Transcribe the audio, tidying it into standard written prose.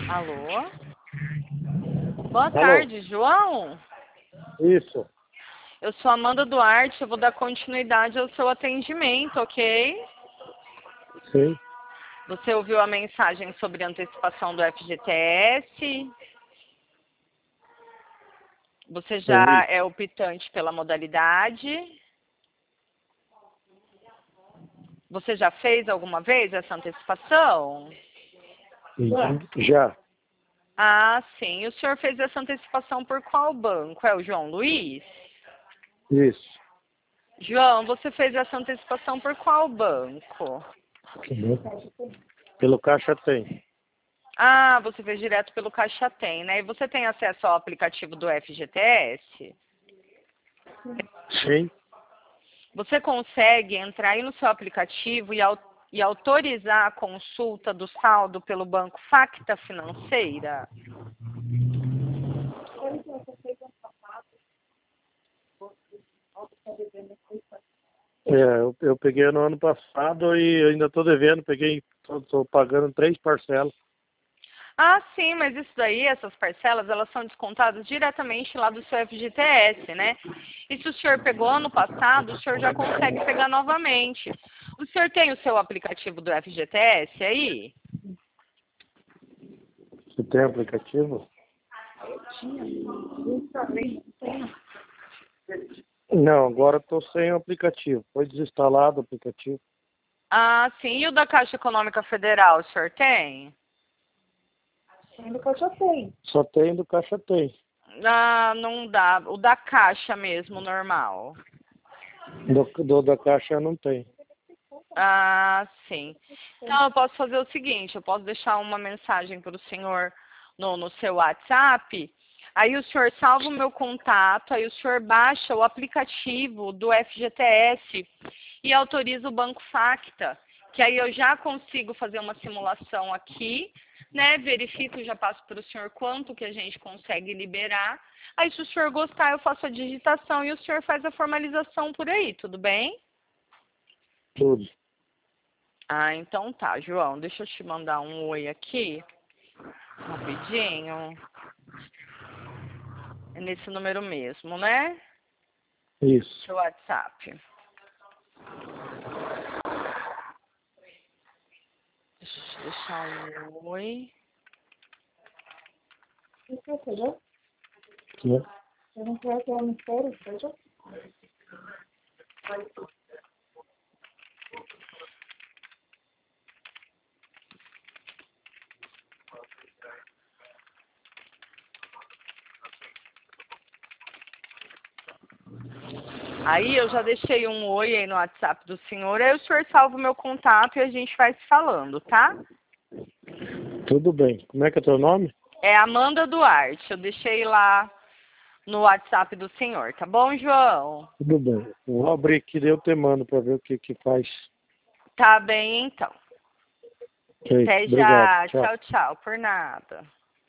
Alô? Boa Alô? tarde, João. Isso, Eu sou Amanda Duarte, eu vou dar continuidade ao seu atendimento, ok? sim. Você ouviu a mensagem sobre antecipação do FGTS? Você já Ouvi. é optante pela modalidade? Você já fez alguma vez essa antecipação? Já. Ah, sim. E o senhor fez essa antecipação por qual banco? É o João Luiz? Isso. João, você fez essa antecipação por qual banco? Pelo Caixa tem. Ah, você fez direto pelo Caixa Tem, né? E você tem acesso ao aplicativo do FGTS? Sim. Você consegue entrar aí no seu aplicativo e autorizar a consulta do saldo pelo banco Facta Financeira? Eu peguei no ano passado e eu ainda estou devendo. Estou pagando 3 parcelas. Ah, sim, mas isso daí, essas parcelas, elas são descontadas diretamente lá do seu FGTS, né? E se o senhor pegou ano passado, o senhor já consegue pegar novamente. O senhor tem o seu aplicativo do FGTS aí? Você tem aplicativo? Não, agora estou sem o aplicativo. Foi desinstalado o aplicativo. Ah, sim. E o da Caixa Econômica Federal, o senhor tem? Só tem do Caixa tem. Ah, não dá. O da Caixa mesmo, normal. Da Caixa não tem. Ah, sim. Então, eu posso fazer o seguinte, eu posso deixar uma mensagem para o senhor no seu WhatsApp, aí o senhor salva o meu contato, aí o senhor baixa o aplicativo do FGTS e autoriza o Banco Facta, que aí eu já consigo fazer uma simulação aqui, né? Verifico, já passo para o senhor quanto que a gente consegue liberar. Aí, se o senhor gostar, eu faço a digitação e o senhor faz a formalização por aí, tudo bem? Tudo. Ah, então tá, João. Deixa eu te mandar um oi aqui, rapidinho. É nesse número mesmo, né? Isso. Seu WhatsApp. Deixa eu te deixar um oi. Né? Aí eu já deixei um oi aí no WhatsApp do senhor. Aí o senhor salva o meu contato e a gente vai se falando, tá? Tudo bem. Como é que é teu nome? É Amanda Duarte. Eu deixei lá no WhatsApp do senhor, tá bom, João? Tudo bem. Eu vou abrir aqui e eu te mando para ver o que faz. Tá bem, então. Ok. Até Obrigado. já. Tchau. Tchau, tchau. Por nada.